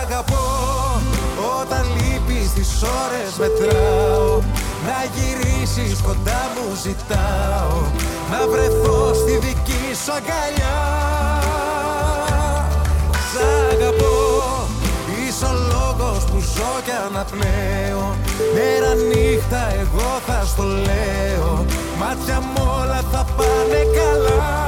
αγαπώ, όταν λείπεις τις ώρες μετράω. Να γυρίσεις κοντά μου ζητάω, να βρεθώ στη δική σου αγκαλιά. Σ' αγαπώ, είσαι ο λόγος που ζω και αναπνέω. Μέρα νύχτα εγώ θα στο λέω, μάτια μου όλα θα πάνε καλά.